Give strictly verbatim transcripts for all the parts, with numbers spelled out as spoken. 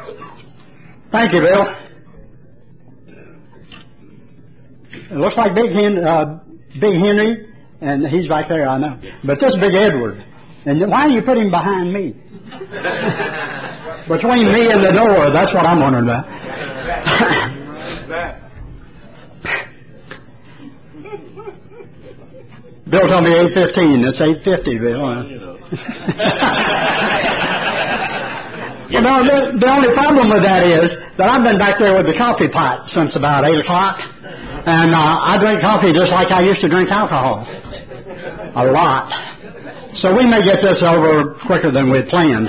Thank you, Bill. It looks like Big, Hen- uh, Big Henry, and he's right there, I know. But this is Big Edward. And why do you put him behind me? Between me and the door, that's what I'm wondering about. Bill told me eight fifteen. It's eight fifty, Bill. You know, the, the only problem with that is that I've been back there with the coffee pot since about eight o'clock. And uh, I drink coffee just like I used to drink alcohol. A lot. So we may get this over quicker than we'd planned.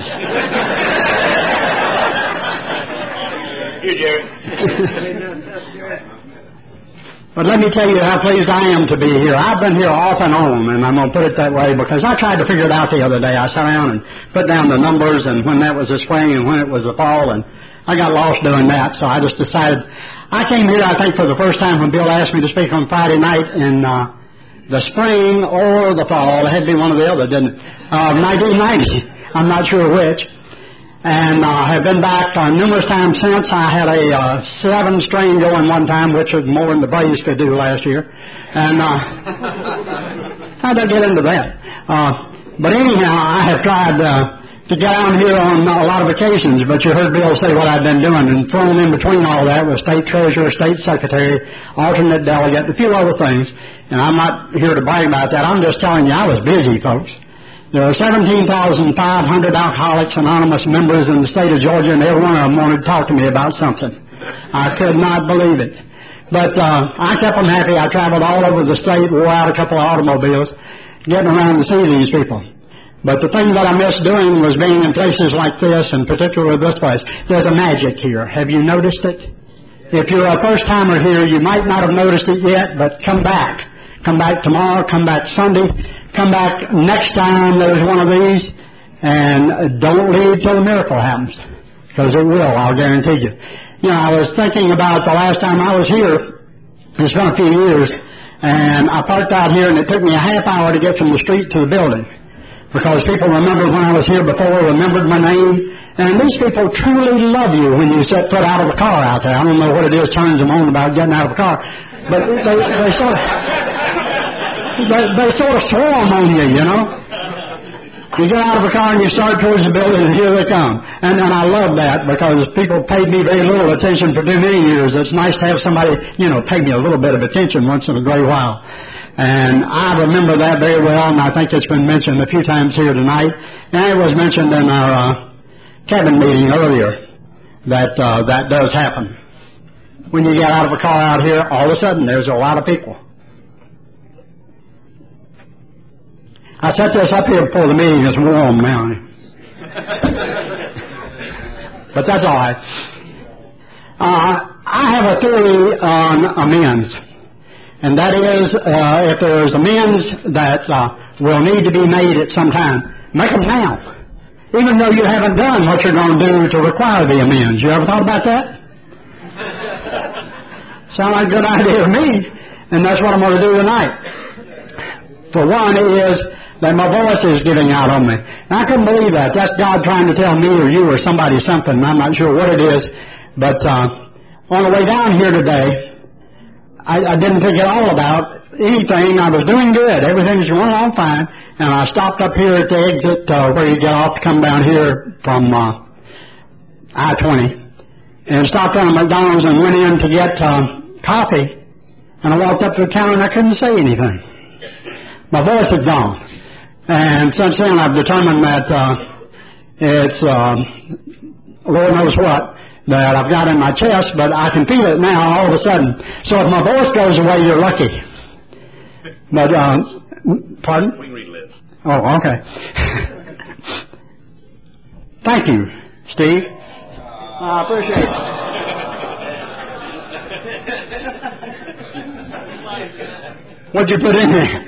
Here, Jerry. But let me tell you how pleased I am to be here. I've been here off and on, and I'm going to put it that way because I tried to figure it out the other day. I sat down and put down the numbers and when that was the spring and when it was the fall, and I got lost doing that, so I just decided. I came here, I think, for the first time when Bill asked me to speak on Friday night in uh, the spring or the fall. It had to be one or the other, didn't it? Uh, nineteen ninety. I'm not sure which. And I uh, have been back uh, numerous times since. I had a uh, seven string going one time, which was more than the Braves could do last year. And uh, how'd I get into that? Uh, but anyhow, I have tried uh, to get down here on a lot of occasions, but you heard Bill say what I've been doing. And thrown in between all that was state treasurer, state secretary, alternate delegate, a few other things. And I'm not here to brag about that. I'm just telling you I was busy, folks. There are seventeen thousand five hundred Alcoholics Anonymous members in the state of Georgia, and every one of them wanted to talk to me about something. I could not believe it. But uh, I kept them happy. I traveled all over the state, wore out a couple of automobiles, getting around to see these people. But the thing that I missed doing was being in places like this, and particularly this place. There's a magic here. Have you noticed it? If you're a first-timer here, you might not have noticed it yet, but come back. Come back tomorrow, come back Sunday, come back next time there's one of these, and don't leave till the miracle happens, because it will, I'll guarantee you. You know, I was thinking about the last time I was here, it's been a few years, and I parked out here, and it took me a half hour to get from the street to the building, because people remembered when I was here before, remembered my name, and these people truly love you when you set foot out of a car out there. I don't know what it is turns them on about getting out of a car, but they, they sort of... They, they sort of swarm on you, you know. You get out of the car and you start towards the building, and here they come. And, and I love that because people paid me very little attention for too many years. It's nice to have somebody, you know, pay me a little bit of attention once in a great while. And I remember that very well, and I think it's been mentioned a few times here tonight. And it was mentioned in our uh, cabin meeting earlier that uh, that does happen. When you get out of a car out here, all of a sudden there's a lot of people. I set this up here before the meeting. It's warm now. But that's all right. Uh, I have a theory on amends. And that is, uh, if there's amends that uh, will need to be made at some time, make them now. Even though you haven't done what you're going to do to require the amends. You ever thought about that? Sound like a good idea to me. And that's what I'm going to do tonight. For one, it is that my voice is giving out on me. And I couldn't believe that. That's God trying to tell me or you or somebody something. I'm not sure what it is. But uh, on the way down here today, I, I didn't think at all about anything. I was doing good. Everything was going on fine. And I stopped up here at the exit uh, where you get off to come down here from uh, I twenty. And stopped down at McDonald's and went in to get uh, coffee. And I walked up to the counter and I couldn't say anything. My voice had gone. And since then, I've determined that uh, it's, uh, Lord knows what, that I've got in my chest, but I can feel it now all of a sudden. So if my voice goes away, you're lucky. But, uh, pardon? We can read lips. Oh, okay. Thank you, Steve. I appreciate it. What'd you put in there?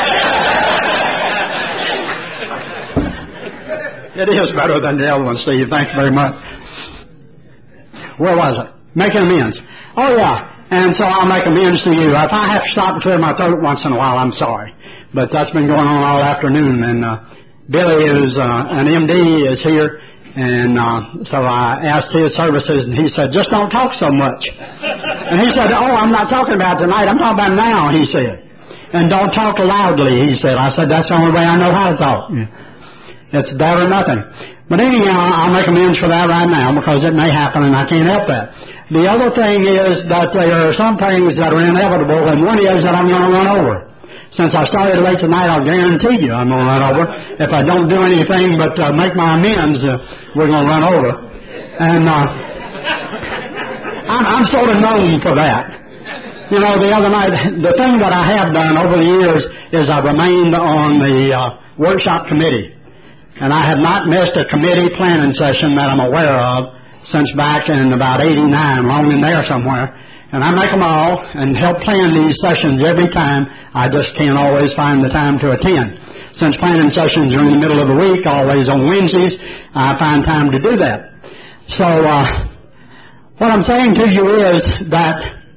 It is better than the other one, Steve. Thank you very much. Where was it? Making amends. Oh, yeah. And so I'll make amends to you. If I have to stop and clear my throat once in a while, I'm sorry. But that's been going on all afternoon. And uh, Billy, who's uh, an M D, is here. And uh, so I asked his services, and he said, just don't talk so much. And he said, oh, I'm not talking about tonight. I'm talking about now, he said. And don't talk loudly, he said. I said, that's the only way I know how to talk. It's that or nothing. But anyhow, I'll make amends for that right now because it may happen, and I can't help that. The other thing is that there are some things that are inevitable, and one is that I'm going to run over. Since I started late tonight, I'll guarantee you I'm going to run over. If I don't do anything but uh, make my amends, uh, we're going to run over. And uh, I'm, I'm sort of known for that. You know, the other night, the thing that I have done over the years is I've remained on the uh, workshop committee. And I have not missed a committee planning session that I'm aware of since back in about eighty-nine, long in there somewhere. And I make them all and help plan these sessions every time. I just can't always find the time to attend. Since planning sessions are in the middle of the week, always on Wednesdays, I find time to do that. So uh, what I'm saying to you is that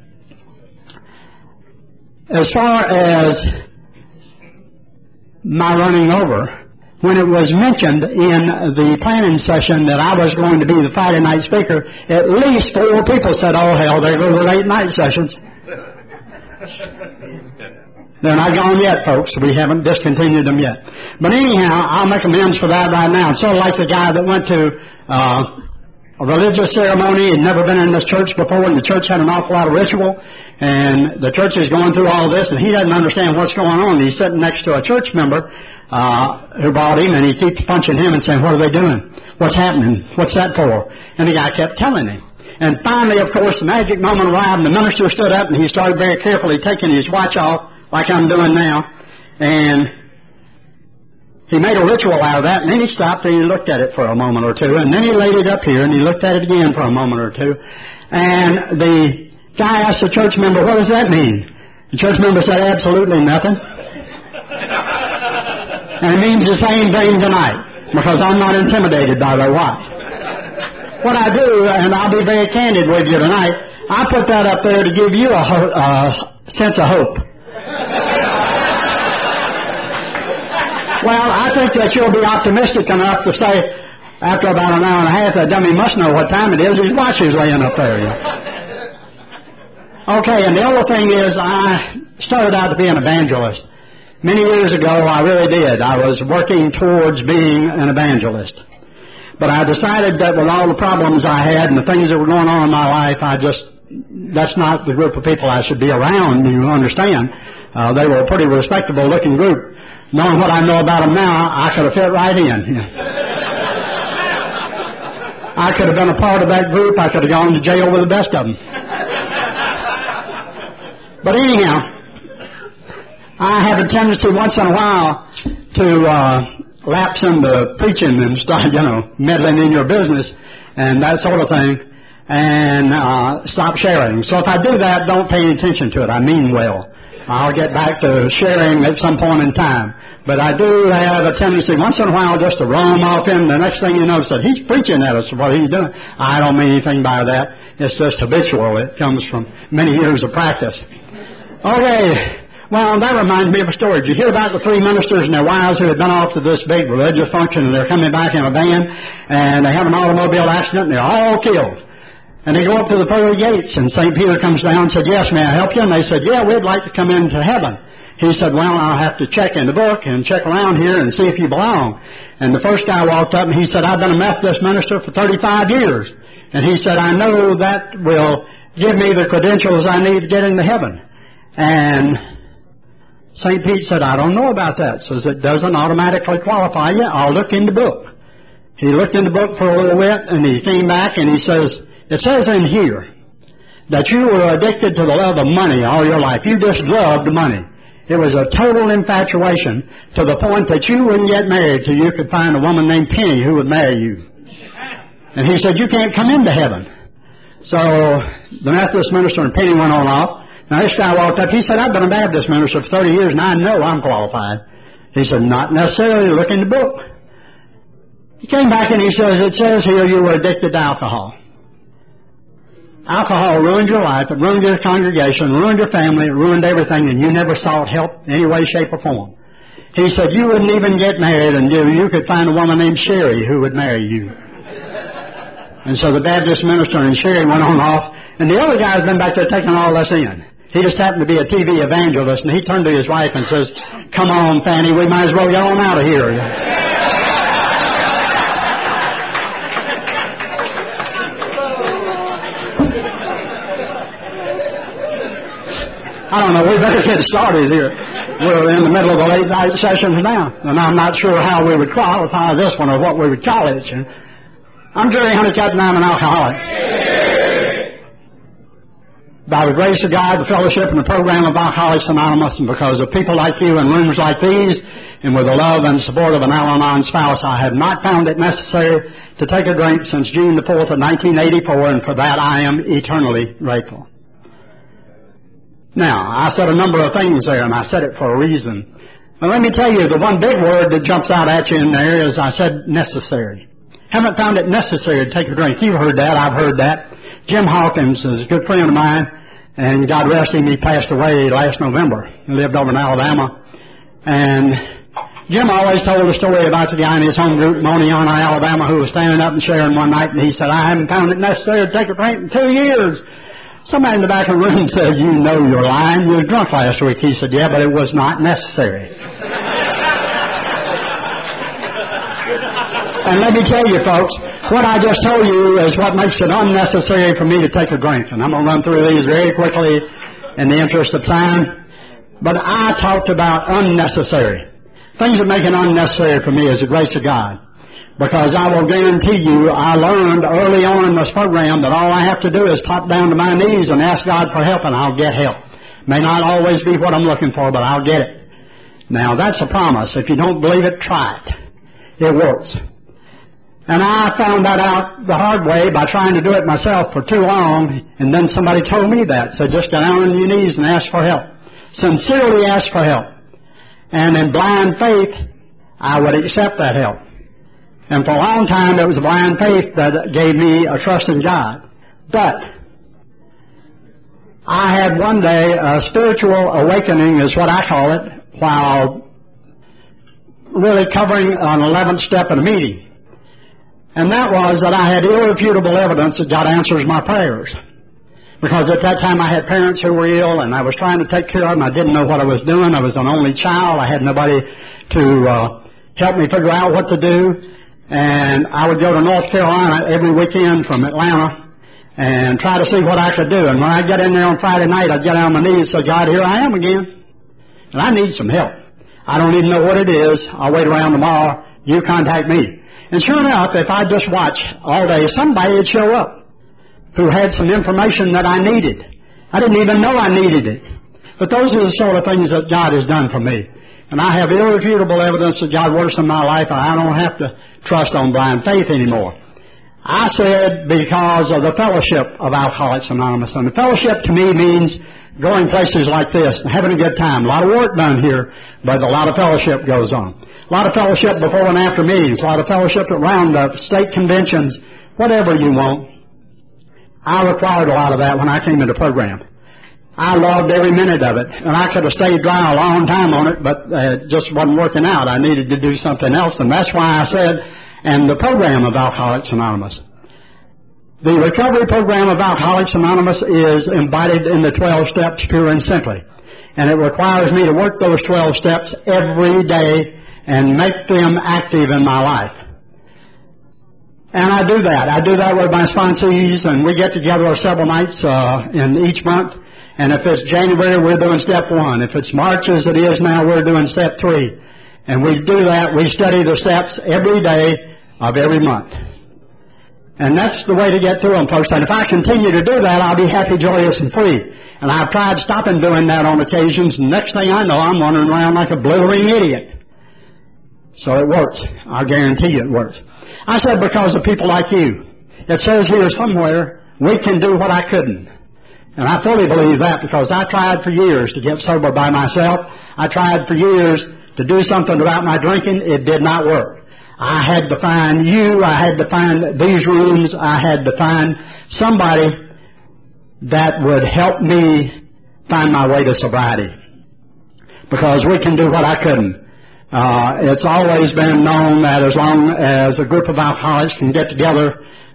as far as my running over, when it was mentioned in the planning session that I was going to be the Friday night speaker, at least four people said, oh, hell, there go the late night sessions. They're not gone yet, folks. We haven't discontinued them yet. But anyhow, I'll make amends for that right now. It's sort of like the guy that went to uh, a religious ceremony and never been in this church before, and the church had an awful lot of ritual, and the church is going through all this, and he doesn't understand what's going on. He's sitting next to a church member uh, who brought him, and he keeps punching him and saying, what are they doing? What's happening? What's that for? And the guy kept telling him. And finally, of course, the magic moment arrived, and the minister stood up, and he started very carefully taking his watch off, like I'm doing now, and he made a ritual out of that, and then he stopped and he looked at it for a moment or two, and then he laid it up here, and he looked at it again for a moment or two, and the guy asked the church member, what does that mean? The church member said, absolutely nothing. And it means the same thing tonight, because I'm not intimidated by their watch. What I do, and I'll be very candid with you tonight, I put that up there to give you a ho- uh, sense of hope. Well, I think that you'll be optimistic enough to say, after about an hour and a half, that dummy must know what time it is. His watch is laying up there. Okay, and the other thing is, I started out to be an evangelist. Many years ago, I really did. I was working towards being an evangelist. But I decided that with all the problems I had and the things that were going on in my life, I just, that's not the group of people I should be around, you understand. Uh, they were a pretty respectable looking group. Knowing what I know about them now, I could have fit right in. I could have been a part of that group. I could have gone to jail with the best of them. But anyhow, I have a tendency once in a while to uh, lapse into preaching and start, you know, meddling in your business and that sort of thing, and uh, stop sharing. So if I do that, don't pay any attention to it. I mean well. I'll get back to sharing at some point in time. But I do have a tendency once in a while just to roam off in. The next thing you know, said, he's preaching at us. What he's doing. I don't mean anything by that. It's just habitual. It comes from many years of practice. Okay. Well, that reminds me of a story. Did you hear about the three ministers and their wives who had been off to this big religious function, and they're coming back in a van, and they have an automobile accident, and they're all killed? And they go up to the pearly gates, and Saint Peter comes down and said, yes, may I help you? And they said, yeah, we'd like to come into heaven. He said, well, I'll have to check in the book and check around here and see if you belong. And the first guy walked up, and he said, I've been a Methodist minister for thirty-five years. And he said, I know that will give me the credentials I need to get into heaven. And Saint Pete said, I don't know about that. Says it doesn't automatically qualify you. I'll look in the book. He looked in the book for a little bit, and he came back, and he says, it says in here that you were addicted to the love of money all your life. You just loved money. It was a total infatuation to the point that you wouldn't get married till you could find a woman named Penny who would marry you. And he said, you can't come into heaven. So the Methodist minister and Penny went on off. Now this guy walked up. He said, I've been a Baptist minister for thirty years, and I know I'm qualified. He said, not necessarily. Look in the book. He came back and he says, it says here you were addicted to alcohol. Alcohol ruined your life, it ruined your congregation, ruined your family, it ruined everything, and you never sought help in any way, shape, or form. He said you wouldn't even get married until you could find a woman named Sherry who would marry you. And so the Baptist minister and Sherry went on off, and the other guy's been back there taking all this in. He just happened to be a T V evangelist, and he turned to his wife and says, "Come on, Fanny, we might as well get on out of here." I don't know, we better get started here. We're in the middle of the late night sessions now, and I'm not sure how we would qualify this one or what we would call it. I'm Jerry Honeycutt, and I'm an alcoholic. By the grace of God, the fellowship and the program of Alcoholics Anonymous, and because of people like you in rooms like these, and with the love and support of an Al-Anon spouse, I have not found it necessary to take a drink since June the fourth of nineteen eighty-four, and for that I am eternally grateful. Now, I said a number of things there, and I said it for a reason. But let me tell you, the one big word that jumps out at you in there is, I said, necessary. Haven't found it necessary to take a drink. You've heard that. I've heard that. Jim Hawkins is a good friend of mine, and God rest him, he passed away last November. He lived over in Alabama. And Jim always told a story about the guy in his home group, Moniana, Alabama, who was standing up and sharing one night, and he said, "I haven't found it necessary to take a drink in two years. Somebody in the back of the room said, "You know you're lying. You were drunk last week." He said, "Yeah, but it was not necessary." And let me tell you, folks, what I just told you is what makes it unnecessary for me to take a drink. And I'm going to run through these very quickly in the interest of time. But I talked about unnecessary. Things that make it unnecessary for me is the grace of God. Because I will guarantee you, I learned early on in this program that all I have to do is pop down to my knees and ask God for help, and I'll get help. May not always be what I'm looking for, but I'll get it. Now, that's a promise. If you don't believe it, try it. It works. And I found that out the hard way by trying to do it myself for too long, and then somebody told me that. So just get down on your knees and ask for help. Sincerely ask for help. And in blind faith, I would accept that help. And for a long time, it was blind faith that gave me a trust in God. But I had one day a spiritual awakening, is what I call it, while really covering an eleventh step in a meeting. And that was that I had irrefutable evidence that God answers my prayers. Because at that time I had parents who were ill, and I was trying to take care of them. I didn't know what I was doing. I was an only child. I had nobody to uh, help me figure out what to do. And I would go to North Carolina every weekend from Atlanta and try to see what I could do. And when I'd get in there on Friday night, I'd get on my knees and say, "God, here I am again. And I need some help. I don't even know what it is. I'll wait around tomorrow. You contact me." And sure enough, if I just watch all day, somebody would show up who had some information that I needed. I didn't even know I needed it. But those are the sort of things that God has done for me. And I have irrefutable evidence that God works in my life, and I don't have to trust on blind faith anymore. I said because of the fellowship of Alcoholics Anonymous. And the fellowship to me means going places like this and having a good time. A lot of work done here, but a lot of fellowship goes on. A lot of fellowship before and after meetings. A lot of fellowship at roundups, state conventions, whatever you want. I required a lot of that when I came into the program. I loved every minute of it, and I could have stayed dry a long time on it, but uh, it just wasn't working out. I needed to do something else, and that's why I said, and the program of Alcoholics Anonymous. The recovery program of Alcoholics Anonymous is embodied in the twelve steps, pure and simply. And it requires me to work those twelve steps every day and make them active in my life. And I do that. I do that with my sponsees, and we get together several nights uh, in each month. And if it's January, we're doing step one. If it's March, as it is now, we're doing step three. And we do that. We study the steps every day of every month. And that's the way to get through them, folks. And if I continue to do that, I'll be happy, joyous, and free. And I've tried stopping doing that on occasions, and next thing I know, I'm wandering around like a blithering idiot. So it works. I guarantee you it works. I said because of people like you. It says here somewhere, we can do what I couldn't. And I fully believe that because I tried for years to get sober by myself. I tried for years to do something about my drinking. It did not work. I had to find you. I had to find these rooms. I had to find somebody that would help me find my way to sobriety. Because we can do what I couldn't. Uh, it's always been known that as long as a group of alcoholics can get together,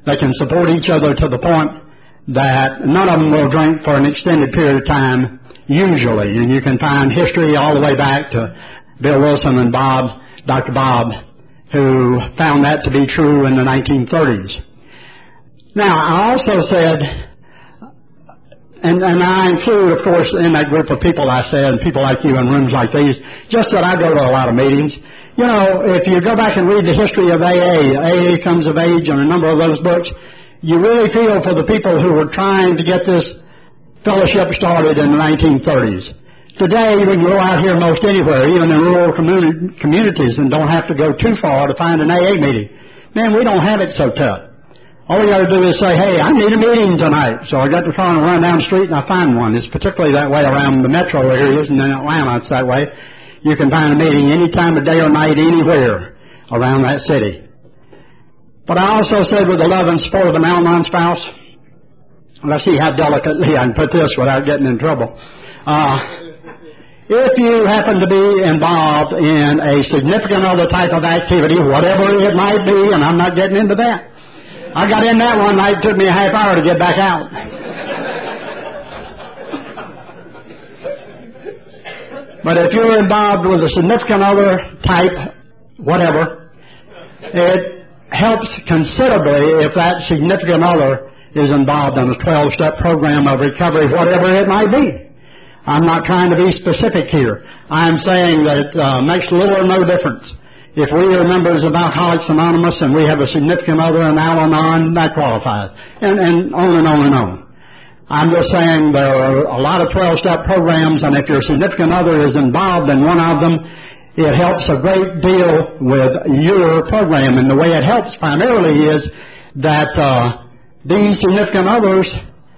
They can support each other to the point that none of them will drink for an extended period of time, usually. And you can find history all the way back to Bill Wilson and Bob, Doctor Bob, who found that to be true in the nineteen thirties. Now, I also said, and, and I include, of course, in that group of people I said, people like you in rooms like these, just that I go to a lot of meetings. You know, if you go back and read the history of A A, A A Comes of Age and a number of those books, you really feel for the people who were trying to get this fellowship started in the nineteen thirties. Today, we can go out here most anywhere, even in rural communi- communities, and don't have to go too far to find an A A meeting. Man, we don't have it so tough. All we got to do is say, hey, I need a meeting tonight. So I got the car and run down the street and I find one. It's particularly that way around the metro areas, and in Atlanta it's that way. You can find a meeting any time of day or night, anywhere around that city. But I also said, with the love and support of an Al-Anon spouse, let's see how delicately I can put this without getting in trouble. Uh, if you happen to be involved in a significant other type of activity, whatever it might be, and I'm not getting into that. I got in that one night, it took me a half hour to get back out. But if you're involved with a significant other type, whatever, it helps considerably if that significant other is involved in a twelve-step program of recovery, whatever it might be. I'm not trying to be specific here. I'm saying that it uh, makes little or no difference. If we are members of Alcoholics Anonymous and we have a significant other in Al-Anon, that qualifies. And, and on and on and on. I'm just saying there are a lot of twelve-step programs, and if your significant other is involved in one of them, it helps a great deal with your program. And the way it helps primarily is that uh, these significant others,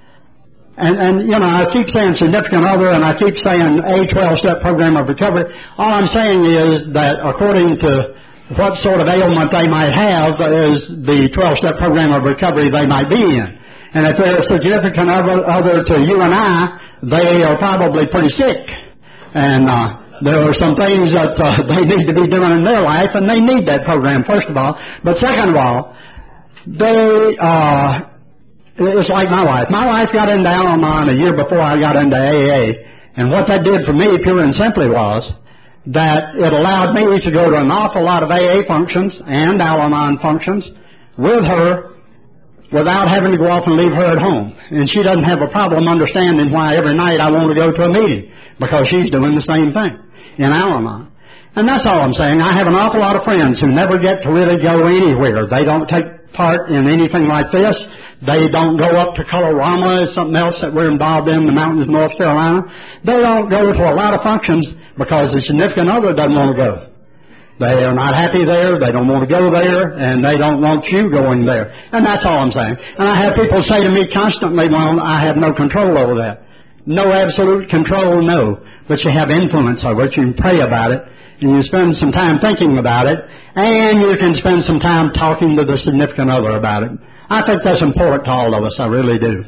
and, and, you know, I keep saying significant other, and I keep saying a twelve-step program of recovery. All I'm saying is that according to what sort of ailment they might have is the twelve-step program of recovery they might be in. And if they're a significant other to you and I, they are probably pretty sick. And uh, there are some things that uh, they need to be doing in their life, and they need that program, first of all. But second of all, they... Uh, It's like my wife. My wife got into Al-Anon a year before I got into A A, and what that did for me, pure and simply, was that it allowed me to go to an awful lot of A A functions and Al-Anon functions with her without having to go off and leave her at home. And she doesn't have a problem understanding why every night I want to go to a meeting, because she's doing the same thing in Al-Anon. And that's all I'm saying. I have an awful lot of friends who never get to really go anywhere. They don't take part in anything like this. They don't go up to Colorama, something else that we're involved in, the mountains of North Carolina. They don't go to a lot of functions because the significant other doesn't want to go. They are not happy there, they don't want to go there, and they don't want you going there. And that's all I'm saying. And I have people say to me constantly, well, I have no control over that. No absolute control, no. But you have influence over it. You can pray about it, and you spend some time thinking about it, and you can spend some time talking to the significant other about it. I think that's important to all of us. I really do.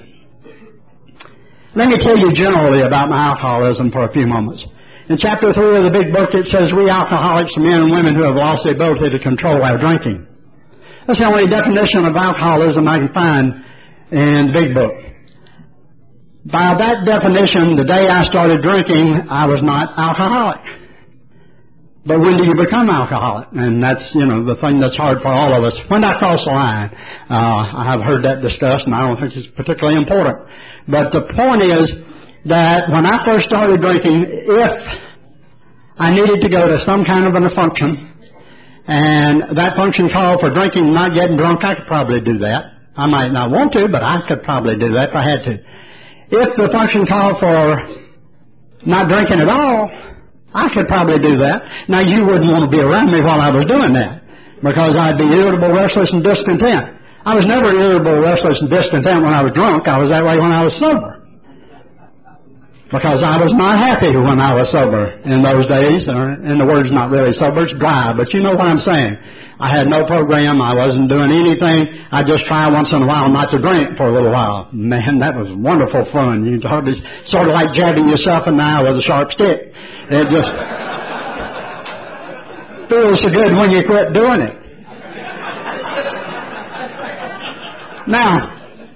Let me tell you generally about my alcoholism for a few moments. In chapter three of the big book, it says, we alcoholics are men and women who have lost the ability to control our drinking. That's the only definition of alcoholism I can find in the big book. By that definition, the day I started drinking, I was not alcoholic. But when do you become alcoholic? And that's, you know, the thing that's hard for all of us. When did I cross the line? Uh, I have heard that discussed, and I don't think it's particularly important. But the point is that when I first started drinking, if I needed to go to some kind of a function, and that function called for drinking and not getting drunk, I could probably do that. I might not want to, but I could probably do that if I had to. If the function called for not drinking at all, I could probably do that. Now, you wouldn't want to be around me while I was doing that, because I'd be irritable, restless, and discontent. I was never irritable, restless, and discontent when I was drunk. I was that way when I was sober, because I was not happy when I was sober in those days. Or, in the words, not really sober, it's dry, but you know what I'm saying. I had no program. I wasn't doing anything. I just try once in a while not to drink for a little while. Man, that was wonderful fun. You hardly, sort of like jabbing yourself in the eye with a sharp stick. It just feels so good when you quit doing it. Now,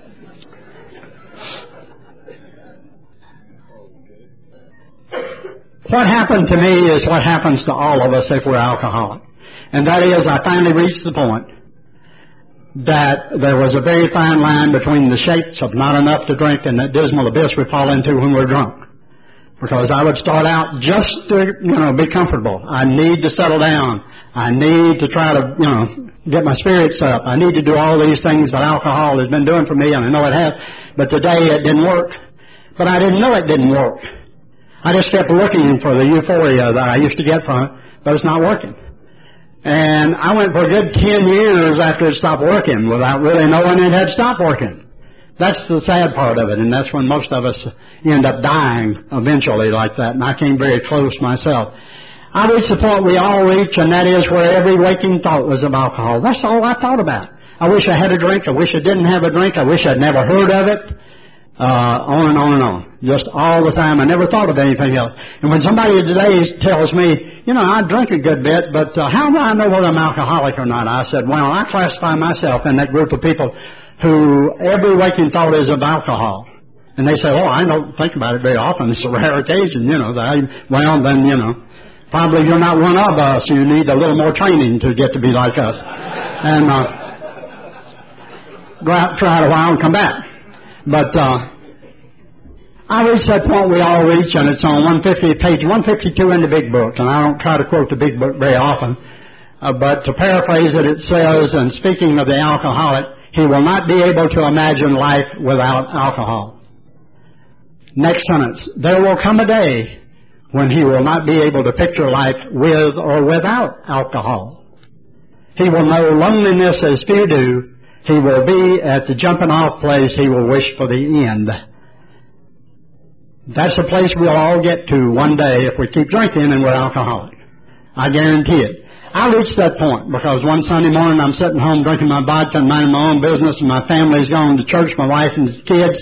what happened to me is what happens to all of us if we're alcoholic. And that is, I finally reached the point that there was a very fine line between the shapes of not enough to drink and that dismal abyss we fall into when we're drunk. Because I would start out just to, you know, be comfortable. I need to settle down. I need to try to, you know, get my spirits up. I need to do all these things that alcohol has been doing for me, and I know it has. But today it didn't work. But I didn't know it didn't work. I just kept looking for the euphoria that I used to get from it, but it's not working. And I went for a good ten years after it stopped working without really knowing it had stopped working. That's the sad part of it, and that's when most of us end up dying eventually like that, and I came very close myself. I reached the point we all reach, and that is where every waking thought was of alcohol. That's all I thought about. I wish I had a drink. I wish I didn't have a drink. I wish I'd never heard of it. Uh, on and on and on. Just all the time. I never thought of anything else. And when somebody today tells me, you know, I drink a good bit, but uh, how do I know whether I'm alcoholic or not? I said, well, I classify myself in that group of people who every waking thought is of alcohol. And they say, oh, I don't think about it very often. It's a rare occasion, you know. That I, well, then, you know, probably you're not one of us. You need a little more training to get to be like us. And uh, go out, try it a while, and come back. But uh, I reached that point we all reach, and it's on one fifty, page one fifty-two in the big book. And I don't try to quote the big book very often. Uh, but to paraphrase it, it says, and speaking of the alcoholic, he will not be able to imagine life without alcohol. Next sentence. There will come a day when he will not be able to picture life with or without alcohol. He will know loneliness as few do. He will be at the jumping off place he will wish for the end. That's the place we'll all get to one day if we keep drinking and we're alcoholic. I guarantee it. I reached that point because one Sunday morning I'm sitting home drinking my vodka and minding my own business, and my family's gone to church, my wife and kids,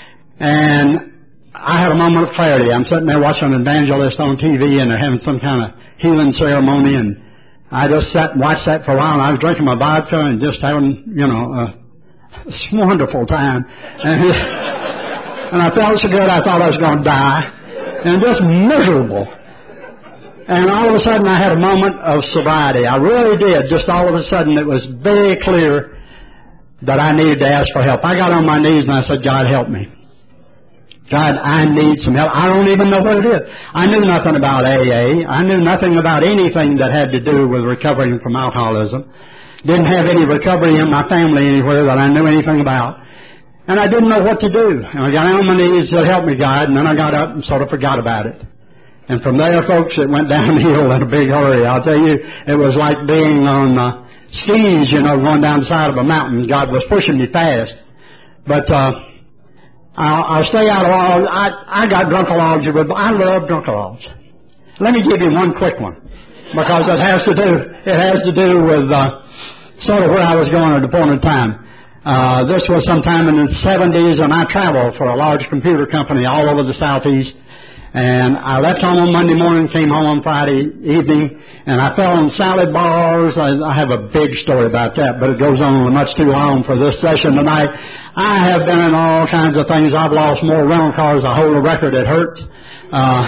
and I had a moment of clarity. I'm sitting there watching an evangelist on T V, and they're having some kind of healing ceremony, and I just sat and watched that for a while, and I was drinking my vodka and just having, you know, a wonderful time. And, and I felt so good I thought I was going to die, and just miserable. And all of a sudden I had a moment of sobriety. I really did. Just all of a sudden it was very clear that I needed to ask for help. I got on my knees and I said, God, help me. God, I need some help. I don't even know what it is. I knew nothing about A A. I knew nothing about anything that had to do with recovering from alcoholism. Didn't have any recovery in my family anywhere that I knew anything about. And I didn't know what to do. And I got on my knees and said, help me, God. And then I got up and sort of forgot about it. And from there, folks, it went downhill in a big hurry. I'll tell you, it was like being on uh, skis, you know, going down the side of a mountain. God was pushing me fast. But uh, I'll, I'll stay out of all. I, I got drunkalogs. I love drunkalogs. Let me give you one quick one, because it has to do. It has to do with uh, sort of where I was going at the point in time. Uh, this was sometime in the seventies, and I traveled for a large computer company all over the Southeast. And I left home on Monday morning, came home on Friday evening, and I fell in salad bars. I, I have a big story about that, but it goes on much too long for this session tonight. I have been in all kinds of things. I've lost more rental cars. I hold a record at Hertz. Uh,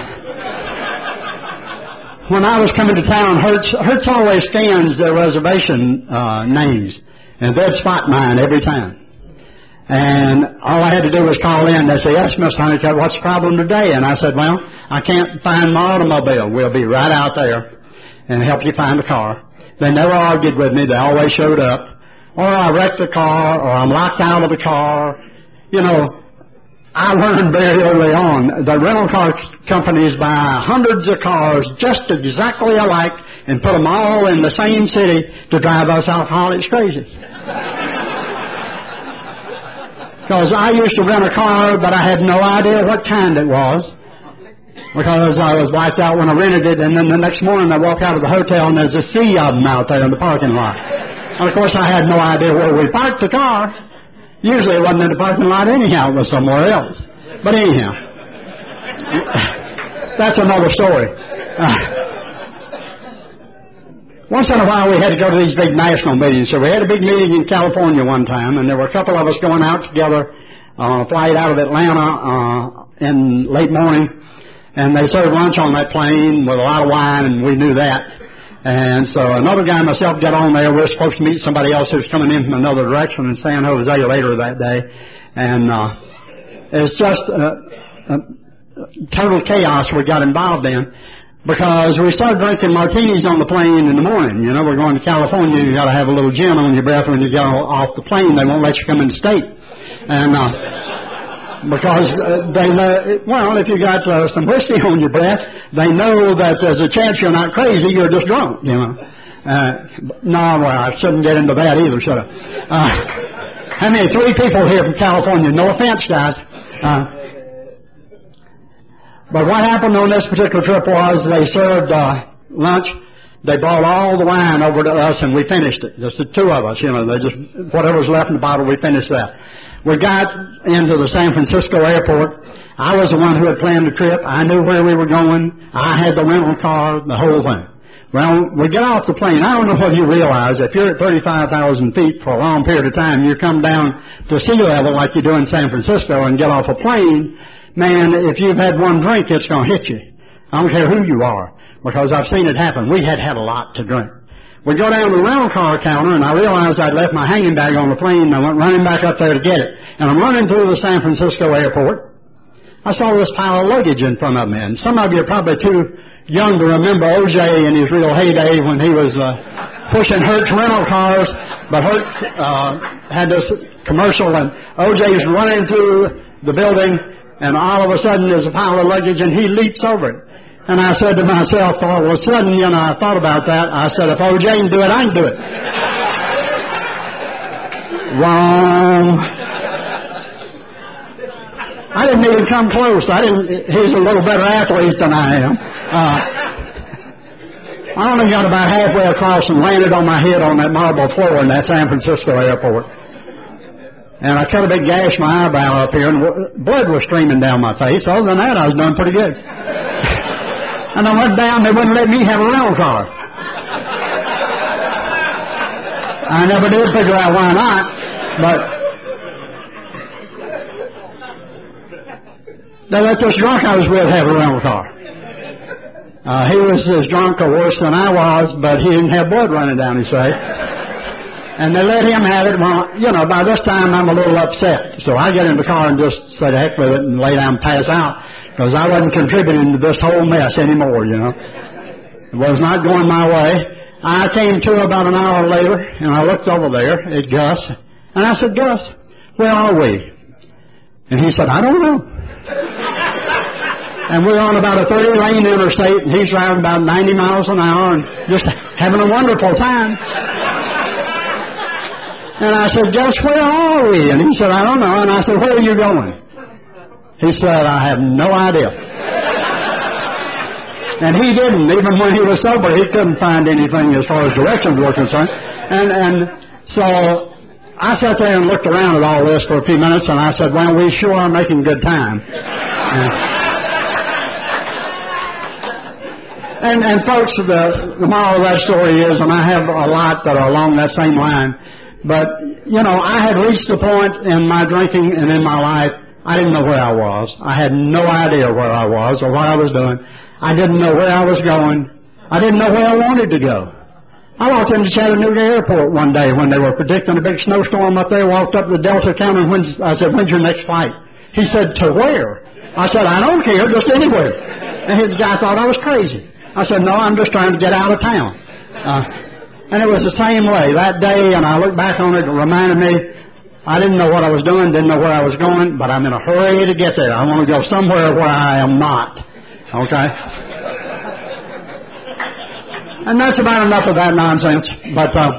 when I was coming to town, Hertz, Hertz always scans their reservation uh, names, and they'd spot mine every time. And all I had to do was call in. They say, yes, Mister Honeycutt, what's the problem today? And I said, well, I can't find my automobile. We'll be right out there and help you find the car. They never argued with me. They always showed up. Or I wrecked the car, or I'm locked out of the car. You know, I learned very early on, the rental car companies buy hundreds of cars just exactly alike and put them all in the same city to drive us alcoholics crazy. Because I used to rent a car, but I had no idea what kind it was, because I was wiped out when I rented it, and then the next morning I walk out of the hotel and there's a sea of them out there in the parking lot. And of course I had no idea where we parked the car. Usually it wasn't in the parking lot anyhow, it was somewhere else. But anyhow, that's another story. Uh, once in a while we had to go to these big national meetings. So we had a big meeting in California one time, and there were a couple of us going out together on a flight out of Atlanta uh, in late morning, and they served lunch on that plane with a lot of wine, and we knew that. And so another guy and myself got on there. We were supposed to meet somebody else who was coming in from another direction in San Jose later that day, and uh, it's just uh, uh, total chaos we got involved in. Because we started drinking martinis on the plane in the morning. You know, we're going to California, you got to have a little gin on your breath when you get off the plane. They won't let you come in the state. And, uh, because uh, they know, well, if you got uh, some whiskey on your breath, they know that there's a chance you're not crazy, you're just drunk, you know. Uh, no, well, I shouldn't get into that either, should I? Uh, how many? Three people here from California. No offense, guys. Uh, But what happened on this particular trip was they served uh, lunch. They brought all the wine over to us, and we finished it. Just the two of us, you know. They just whatever was left in the bottle, we finished that. We got into the San Francisco airport. I was the one who had planned the trip. I knew where we were going. I had the rental car, the whole thing. Well, we get off the plane. I don't know whether you realize if you're at thirty-five thousand feet for a long period of time, you come down to sea level like you do in San Francisco and get off a plane. Man, if you've had one drink, it's going to hit you. I don't care who you are, because I've seen it happen. We had had a lot to drink. We go down to the rental car counter, and I realized I'd left my hanging bag on the plane, and I went running back up there to get it. And I'm running through the San Francisco airport. I saw this pile of luggage in front of me, and some of you are probably too young to remember O J in his real heyday when he was uh, pushing Hertz rental cars, but Hertz uh, had this commercial, and O J's running through the building, and all of a sudden there's a pile of luggage, and he leaps over it. And I said to myself, all of a sudden, you know, I thought about that. I said, if O J can do it, I can do it. Wrong. I didn't even come close. I didn't. He's a little better athlete than I am. Uh, I only got about halfway across and landed on my head on that marble floor in that San Francisco airport. And I cut a big gash in my eyebrow up here, and blood was streaming down my face. Other than that, I was doing pretty good. And I went down, they wouldn't let me have a rental car. I never did figure out why not, but they let this drunk I was with have a rental car. Uh, he was as drunk or worse than I was, but he didn't have blood running down his face. And they let him have it. Well, you know, by this time I'm a little upset. So I get in the car and just say the heck with it and lay down and pass out, because I wasn't contributing to this whole mess anymore, you know. It was not going my way. I came to about an hour later, and I looked over there at Gus, and I said, Gus, where are we? And he said, I don't know. And we're on about a thirty-lane interstate, and he's driving about ninety miles an hour and just having a wonderful time. And I said, Gus, where are we? And he said, I don't know. And I said, where are you going? He said, I have no idea. And he didn't. Even when he was sober, he couldn't find anything as far as directions were concerned. And, and so I sat there and looked around at all this for a few minutes, and I said, well, we sure are making good time. And, and, and folks, the, the moral of that story is, and I have a lot that are along that same line, but, you know, I had reached a point in my drinking and in my life, I didn't know where I was. I had no idea where I was or what I was doing. I didn't know where I was going. I didn't know where I wanted to go. I walked into Chattanooga Airport one day when they were predicting a big snowstorm up there, walked up to the Delta counter, and I said, when's your next flight? He said, to where? I said, I don't care, just anywhere. And the guy thought I was crazy. I said, no, I'm just trying to get out of town. Uh, And it was the same way that day, and I look back on it, it reminded me, I didn't know what I was doing, didn't know where I was going, but I'm in a hurry to get there. I want to go somewhere where I am not. Okay? And that's about enough of that nonsense. But uh,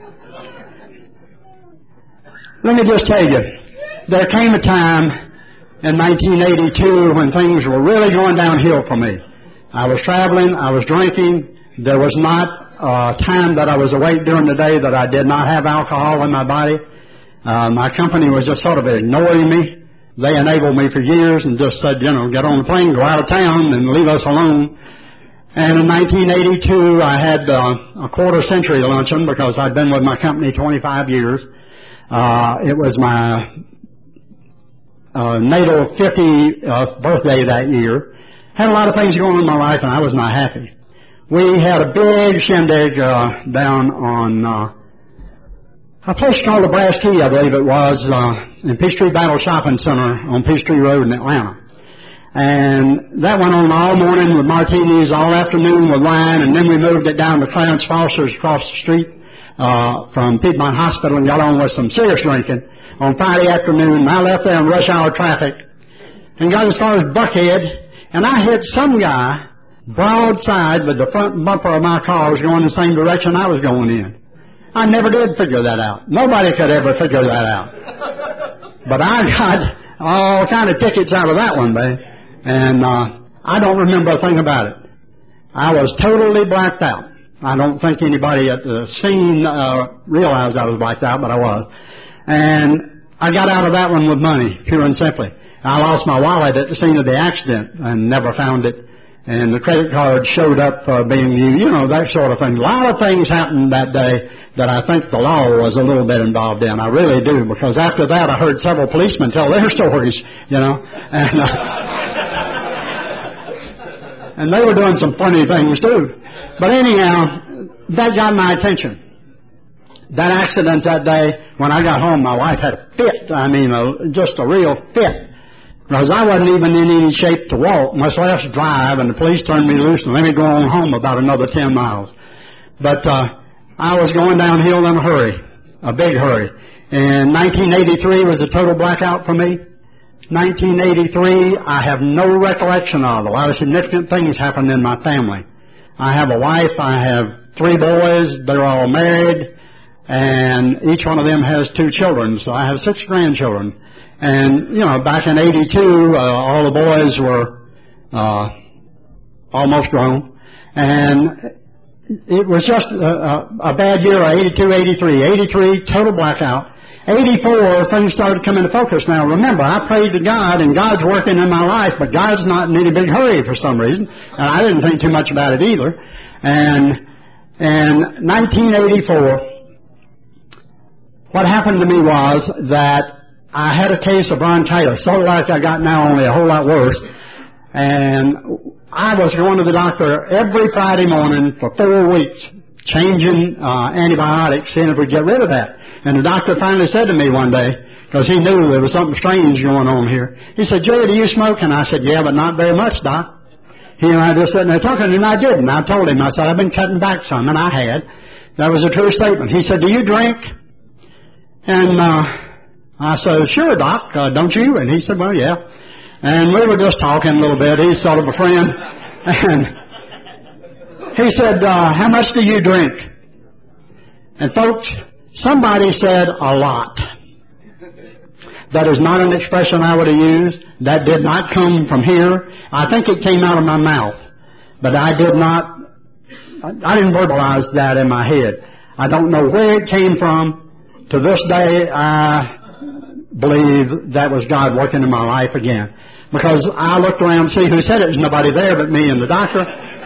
let me just tell you, there came a time in nineteen eighty-two when things were really going downhill for me. I was traveling, I was drinking, there was not Uh, time that I was awake during the day that I did not have alcohol in my body. Uh, my company was just sort of ignoring me. They enabled me for years and just said, you know, get on the plane, go out of town, and leave us alone. And in nineteen eighty-two, I had uh, a quarter century luncheon because I'd been with my company twenty-five years. Uh, it was my uh, natal fiftieth birthday that year. Had a lot of things going on in my life, and I was not happy. We had a big shindig uh, down on uh, a place called the Brass Key, I believe it was, uh, in Peachtree Battle Shopping Center on Peachtree Road in Atlanta. And that went on all morning with martinis, all afternoon with wine, and then we moved it down to Clarence Foster's across the street uh, from Piedmont Hospital and got on with some serious drinking on Friday afternoon. And I left there in rush hour traffic and got as far as Buckhead, and I hit some guy broadside with the front bumper of my car was going the same direction I was going in. I never did figure that out. Nobody could ever figure that out. But I got all kind of tickets out of that one, babe. And uh, I don't remember a thing about it. I was totally blacked out. I don't think anybody at the scene uh, realized I was blacked out, but I was. And I got out of that one with money, pure and simply. I lost my wallet at the scene of the accident and never found it. And the credit card showed up uh, being used, you know, that sort of thing. A lot of things happened that day that I think the law was a little bit involved in. I really do, because after that I heard several policemen tell their stories, you know. And, uh, and they were doing some funny things too. But anyhow, that got my attention. That accident that day, when I got home, my wife had a fit. I mean, a, just a real fit. Because I wasn't even in any shape to walk, much less drive, and the police turned me loose and let me go on home about another ten miles. But uh, I was going downhill in a hurry, a big hurry. And nineteen eighty-three was a total blackout for me. nineteen eighty-three, I have no recollection of. A lot of significant things happened in my family. I have a wife, I have three boys, they're all married, and each one of them has two children, so I have six grandchildren. And, you know, back in eighty-two, uh, all the boys were uh, almost grown. And it was just a, a, a bad year, eighty-two, eighty-three. eighty-three, total blackout. eighty-four, things started coming into focus. Now, remember, I prayed to God, and God's working in my life, but God's not in any big hurry for some reason. And I didn't think too much about it either. And in nineteen eighty-four, what happened to me was that I had a case of bronchitis, sort of like I got now, only a whole lot worse. And I was going to the doctor every Friday morning for four weeks, changing uh, antibiotics, seeing if we'd get rid of that. And the doctor finally said to me one day, because he knew there was something strange going on here, he said, "Jerry, do you smoke?" And I said, "Yeah, but not very much, Doc." He and I just sitting there talking, and I didn't. I told him, I said, "I've been cutting back some," and I had. That was a true statement. He said, "Do you drink?" And uh I said, "Sure, Doc, uh, don't you?" And he said, "Well, yeah." And we were just talking a little bit. He's sort of a friend. And he said, uh, "How much do you drink?" And folks, somebody said a lot. That is not an expression I would have used. That did not come from here. I think it came out of my mouth. But I did not, I didn't verbalize that in my head. I don't know where it came from. To this day, I believe that was God working in my life again. Because I looked around to see who said it. There's nobody there but me and the doctor.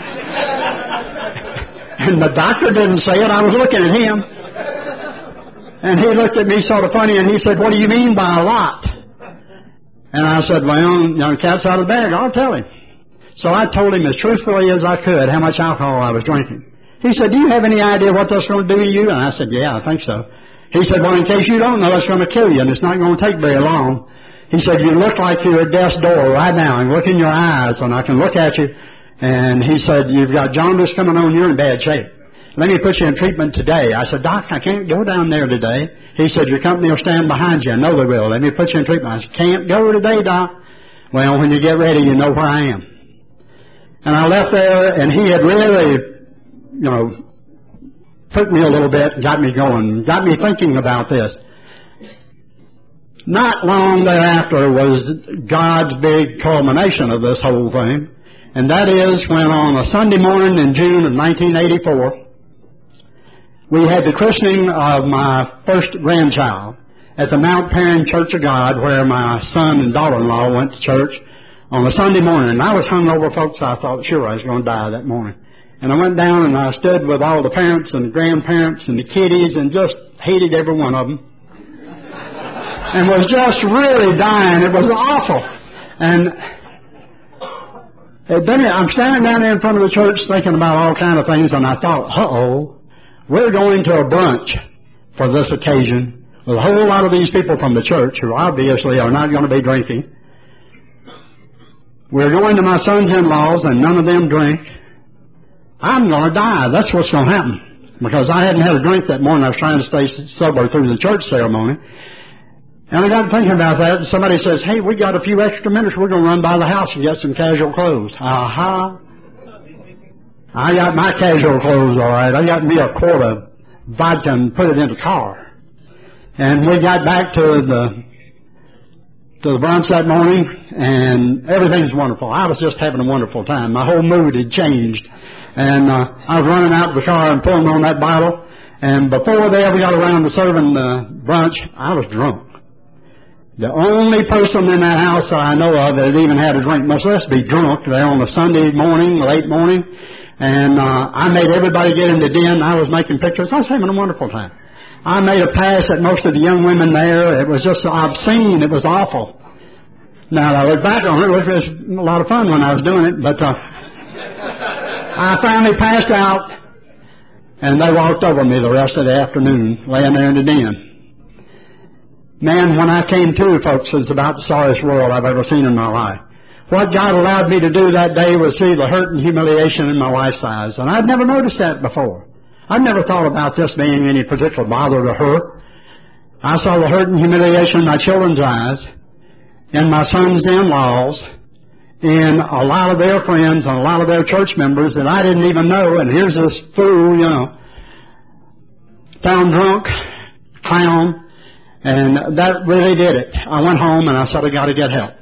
And the doctor didn't say it. I was looking at him. And he looked at me sort of funny and he said, "What do you mean by a lot?" And I said, "Well, you know, cat's out of the bag. I'll tell him." So I told him as truthfully as I could how much alcohol I was drinking. He said, "Do you have any idea what that's going to do to you?" And I said, "Yeah, I think so." He said, "Well, in case you don't know, it's going to kill you, and it's not going to take very long." He said, "You look like you're at death's door right now, and look in your eyes, and I can look at you." And he said, "You've got jaundice coming on, you're in bad shape. Let me put you in treatment today." I said, "Doc, I can't go down there today." He said, "Your company will stand behind you." "I know they will. Let me put you in treatment." I said, "Can't go today, Doc." "Well, when you get ready, you know where I am." And I left there, and he had really, you know, took me a little bit and got me going, got me thinking about this. Not long thereafter was God's big culmination of this whole thing, and that is when on a Sunday morning in June of nineteen eighty-four, we had the christening of my first grandchild at the Mount Perrin Church of God, where my son and daughter-in-law went to church on a Sunday morning. And I was hungover, folks. I thought sure I was going to die that morning. And I went down and I stood with all the parents and the grandparents and the kiddies and just hated every one of them. And was just really dying. It was awful. And then I'm standing down there in front of the church thinking about all kind of things, and I thought, uh-oh, we're going to a brunch for this occasion with a whole lot of these people from the church who obviously are not going to be drinking. We're going to my sons-in-laws, and none of them drink. I'm going to die. That's what's going to happen. Because I hadn't had a drink that morning. I was trying to stay sober through the church ceremony. And I got thinking about that, and somebody says, hey, we got a few extra minutes. We're going to run by the house and get some casual clothes. Aha. Uh-huh. I got my casual clothes all right. I got me a quart of vodka and put it in the car. And we got back to the to the brunch that morning, and everything's wonderful. I was just having a wonderful time. My whole mood had changed. And uh, I was running out of the car and pulling on that bottle. And before they ever got around to serving the brunch, I was drunk. The only person in that house that I know of that had even had a drink, much less be drunk, there on a Sunday morning, late morning. And uh, I made everybody get in the den. I was making pictures. I was having a wonderful time. I made a pass at most of the young women there. It was just obscene. It was awful. Now, I look back on it. It was a lot of fun when I was doing it. But uh, I finally passed out, and they walked over me the rest of the afternoon, laying there in the den. Man, when I came to, folks, it was about the sorriest world I've ever seen in my life. What God allowed me to do that day was see the hurt and humiliation in my wife's eyes. And I'd never noticed that before. I'd never thought about this being any particular bother to her. I saw the hurt and humiliation in my children's eyes, in my sons-in-laws, in a lot of their friends and a lot of their church members that I didn't even know. And here's this fool, you know, found drunk, clown. And that really did it. I went home and I said, I got to get help.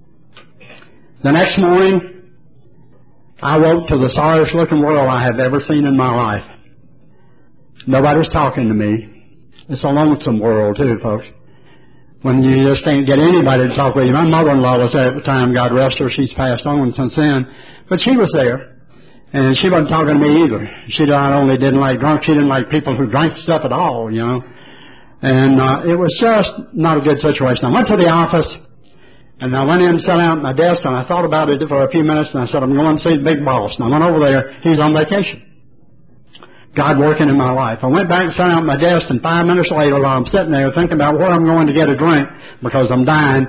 The next morning, I woke to the sorriest looking world I have ever seen in my life. Nobody's talking to me. It's a lonesome world too, folks. When you just can't get anybody to talk with you. My mother-in-law was there at the time, God rest her. She's passed on since then. But she was there. And she wasn't talking to me either. She not only didn't like drunk, she didn't like people who drank stuff at all, you know. And uh, it was just not a good situation. I went to the office, and I went in and sat down at my desk, and I thought about it for a few minutes, and I said, I'm going to see the big boss. And I went over there. He's on vacation. God working in my life. I went back and sat down at my desk, and five minutes later, while I'm sitting there thinking about where I'm going to get a drink because I'm dying,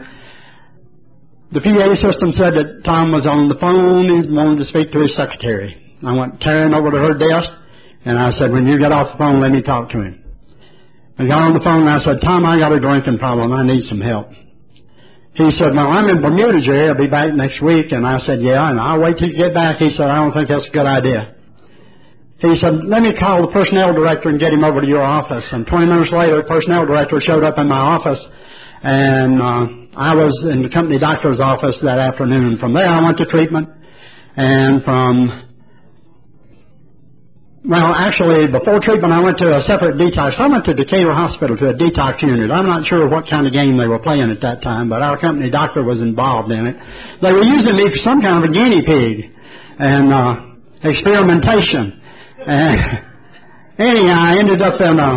the P A system said that Tom was on the phone. He wanted to speak to his secretary. I went tearing over to her desk, and I said, when you get off the phone, let me talk to him. I got on the phone and I said, Tom, I got a drinking problem. I need some help. He said, well, I'm in Bermuda, Jerry. I'll be back next week. And I said, yeah, and I'll wait till you get back. He said, I don't think that's a good idea. He said, let me call the personnel director and get him over to your office. And twenty minutes later, the personnel director showed up in my office. And uh, I was in the company doctor's office that afternoon. From there, I went to treatment. And from... Well, actually, before treatment, I went to a separate detox. I went to Decatur Hospital to a detox unit. I'm not sure what kind of game they were playing at that time, but our company doctor was involved in it. They were using me for some kind of a guinea pig and uh, experimentation. And anyhow, I ended up in a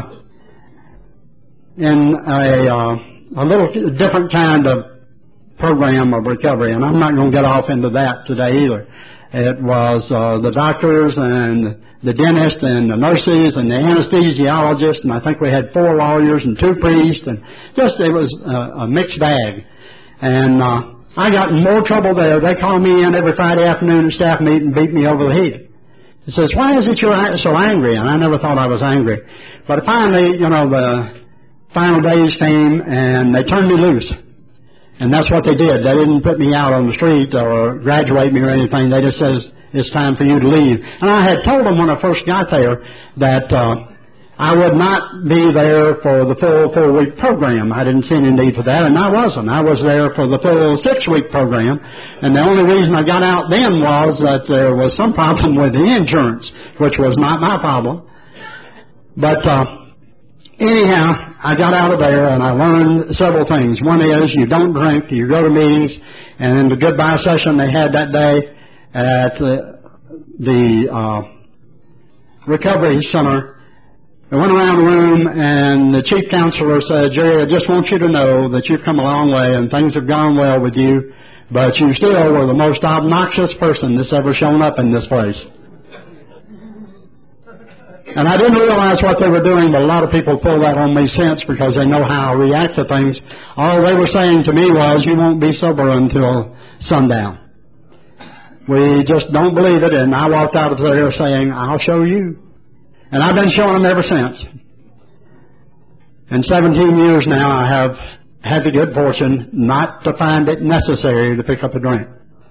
in a uh, a little different kind of program of recovery, and I'm not going to get off into that today either. It was uh, the doctors and the dentist and the nurses and the anesthesiologist, and I think we had four lawyers and two priests, and just it was a, a mixed bag. And uh, I got in more trouble there. They called me in every Friday afternoon at staff meeting and beat me over the head. He says, why is it you're so angry? And I never thought I was angry. But finally, you know, the final days came, and they turned me loose. And that's what they did. They didn't put me out on the street or graduate me or anything. They just says, it's time for you to leave. And I had told them when I first got there that uh, I would not be there for the full four-week program. I didn't see any need for that, and I wasn't. I was there for the full six-week program. And the only reason I got out then was that there was some problem with the insurance, which was not my problem. But uh, anyhow, I got out of there and I learned several things. One is you don't drink, you go to meetings, and in the goodbye session they had that day at the, the uh, recovery center, I went around the room and the chief counselor said, Jerry, I just want you to know that you've come a long way and things have gone well with you, but you still were the most obnoxious person that's ever shown up in this place. And I didn't realize what they were doing, but a lot of people pull that on me since because they know how I react to things. All they were saying to me was, you won't be sober until sundown. We just don't believe it, and I walked out of there saying, I'll show you. And I've been showing them ever since. In seventeen years now, I have had the good fortune not to find it necessary to pick up a drink.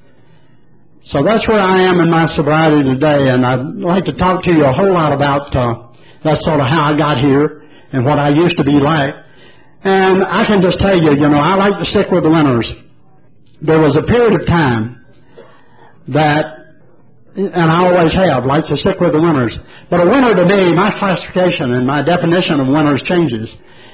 So that's where I am in my sobriety today, and I'd like to talk to you a whole lot about uh, that's sort of how I got here and what I used to be like. And I can just tell you, you know, I like to stick with the winners. There was a period of time that, and I always have, like to stick with the winners. But a winner to me, my classification and my definition of winners changes.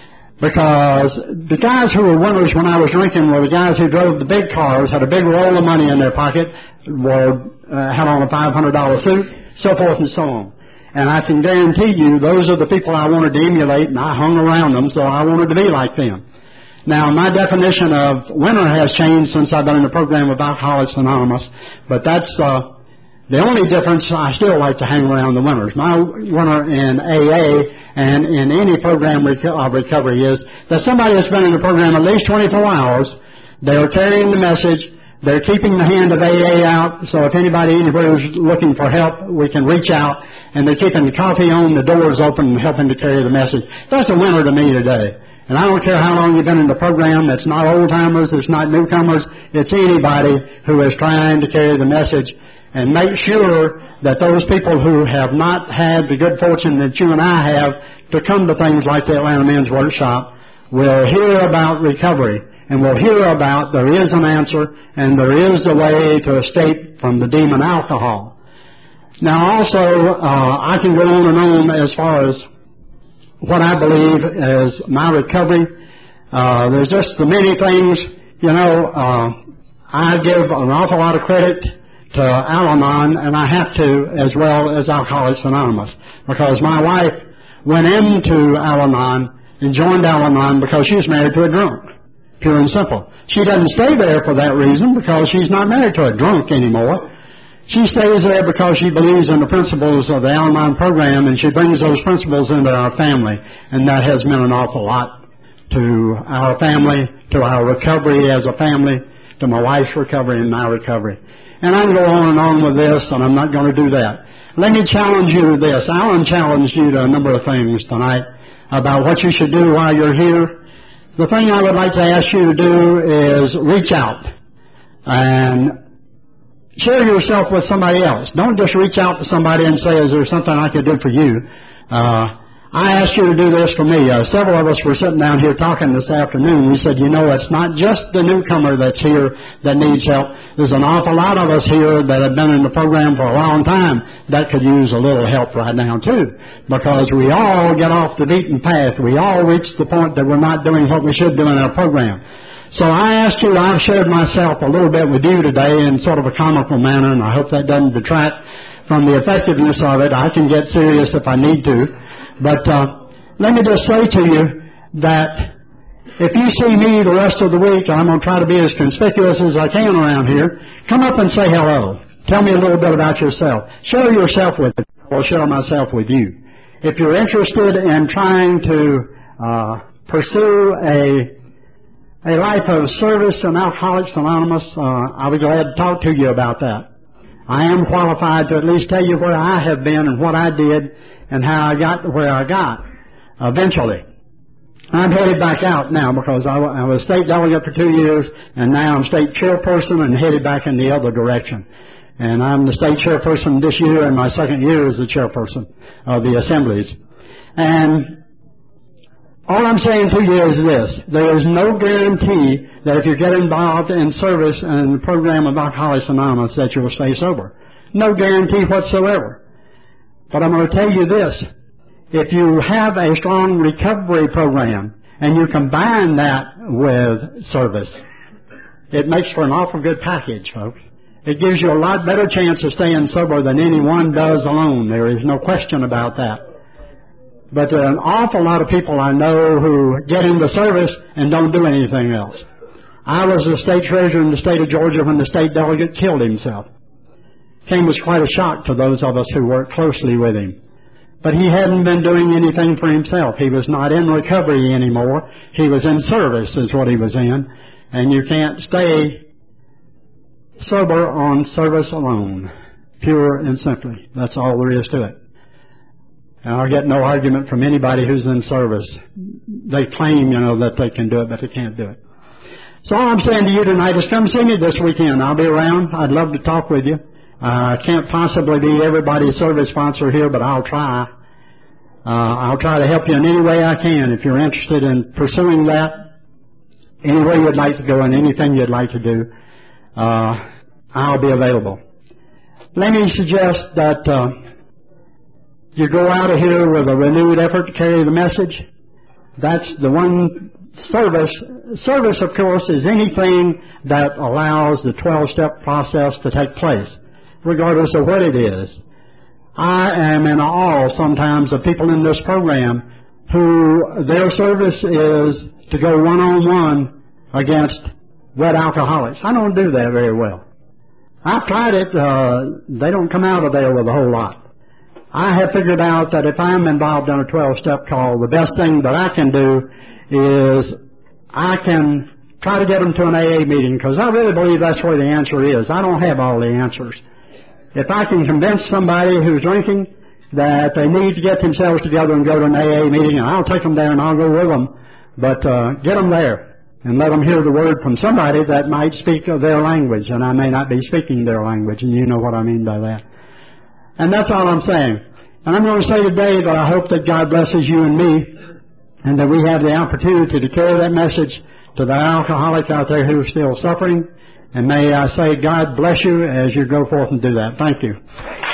Because the guys who were winners when I was drinking were the guys who drove the big cars, had a big roll of money in their pocket, wore, uh, had on a five hundred dollar suit, so forth and so on. And I can guarantee you those are the people I wanted to emulate, and I hung around them, so I wanted to be like them. Now, my definition of winner has changed since I've been in the program of Alcoholics Anonymous, but that's uh, the only difference. I still like to hang around the winners. My winner in A A and in any program of recovery is that somebody that's been in the program at least twenty-four hours, they're carrying the message, they're keeping the hand of A A out, so if anybody anywhere is looking for help, we can reach out, and they're keeping the coffee on, the doors open, and helping to carry the message. That's a winner to me today. And I don't care how long you've been in the program, it's not old-timers, it's not newcomers, it's anybody who is trying to carry the message. And make sure that those people who have not had the good fortune that you and I have to come to things like the Atlanta Men's Workshop will hear about recovery, and will hear about there is an answer and there is a way to escape from the demon alcohol. Now also, uh, I can go on and on as far as what I believe is my recovery. Uh, there's just the many things, you know, uh, I give an awful lot of credit to Al-Anon, and I have to as well as Alcoholics Anonymous, because my wife went into Al-Anon and joined Al-Anon because she was married to a drunk, pure and simple. She doesn't stay there for that reason because she's not married to a drunk anymore. She stays there because she believes in the principles of the Al-Anon program, and she brings those principles into our family, and that has meant an awful lot to our family, to our recovery as a family, to my wife's recovery and my recovery. And I can go on and on with this, and I'm not going to do that. Let me challenge you to this. Alan challenged you to a number of things tonight about what you should do while you're here. The thing I would like to ask you to do is reach out and share yourself with somebody else. Don't just reach out to somebody and say, is there something I could do for you? Uh, I asked you to do this for me. Uh, several of us were sitting down here talking this afternoon. We said, you know, it's not just the newcomer that's here that needs help. There's an awful lot of us here that have been in the program for a long time that could use a little help right now, too, because we all get off the beaten path. We all reach the point that we're not doing what we should do in our program. So I asked you, I've shared myself a little bit with you today in sort of a comical manner, and I hope that doesn't detract from the effectiveness of it. I can get serious if I need to. But uh, let me just say to you that if you see me the rest of the week, and I'm going to try to be as conspicuous as I can around here, come up and say hello. Tell me a little bit about yourself. Share yourself with me. I'll share myself with you. If you're interested in trying to uh, pursue a a life of service in Alcoholics Anonymous, uh, I'll be glad to talk to you about that. I am qualified to at least tell you where I have been and what I did and how I got to where I got eventually. I'm headed back out now because I, I was state delegate for two years, and now I'm state chairperson and headed back in the other direction. And I'm the state chairperson this year, and my second year as the chairperson of the assemblies. And all I'm saying to you is this. There is no guarantee that if you get involved in service and the program of Alcoholics Anonymous that you will stay sober. No guarantee whatsoever. But I'm going to tell you this. if you have a strong recovery program and you combine that with service, it makes for an awful good package, folks. It gives you a lot better chance of staying sober than anyone does alone. There is no question about that. But there are an awful lot of people I know who get into service and don't do anything else. I was the state treasurer in the state of Georgia when the state delegate killed himself. Came as quite a shock to those of us who worked closely with him. But he hadn't been doing anything for himself. He was not in recovery anymore. He was in service is what he was in. And you can't stay sober on service alone. Pure and simply. That's all there is to it. And I'll get no argument from anybody who's in service. They claim, you know, that they can do it, but they can't do it. So all I'm saying to you tonight is come see me this weekend. I'll be around. I'd love to talk with you. I uh, can't possibly be everybody's service sponsor here, but I'll try. Uh, I'll try to help you in any way I can. If you're interested in pursuing that, any way you'd like to go and anything you'd like to do, uh, I'll be available. Let me suggest that uh, you go out of here with a renewed effort to carry the message. That's the one service. Service, of course, is anything that allows the twelve-step process to take place, regardless of what it is. I am in awe sometimes of people in this program who their service is to go one-on-one against wet alcoholics. I don't do that very well. I've tried it. Uh, they don't come out of there with a whole lot. I have figured out that if I'm involved in a twelve-step call, the best thing that I can do is I can try to get them to an A A meeting, because I really believe that's where the answer is. I don't have all the answers. If I can convince somebody who's drinking that they need to get themselves together and go to an A A meeting, and I'll take them there and I'll go with them, but uh, get them there and let them hear the word from somebody that might speak their language, and I may not be speaking their language, and you know what I mean by that. And that's all I'm saying. And I'm going to say today that I hope that God blesses you and me, and that we have the opportunity to carry that message to the alcoholics out there who are still suffering. And may I say, God bless you as you go forth and do that. Thank you.